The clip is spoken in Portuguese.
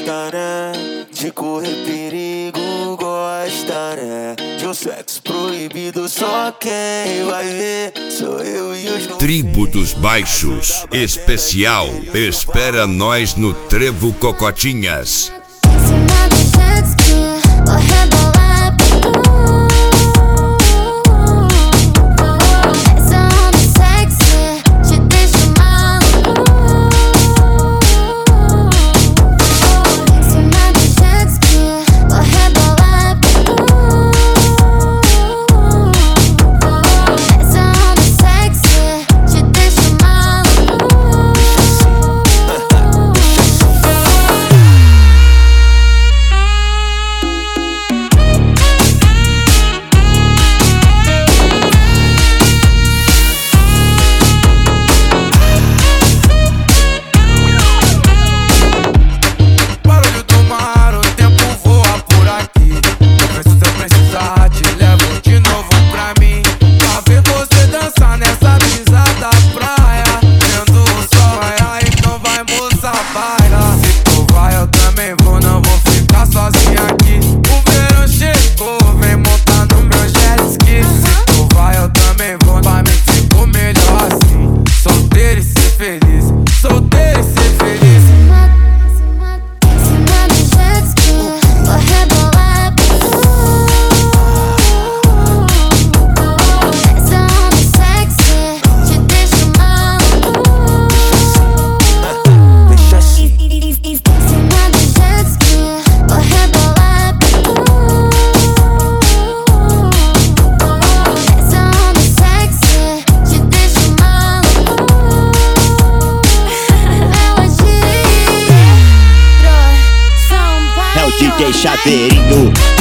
gosta, né? De correr perigo, gosta, né? De um sexo proibido, só quem vai ver sou eu e os Tribo dos Baixos, especial. Espera nós no Trevo Cocotinhas. DJ Chaveirinho.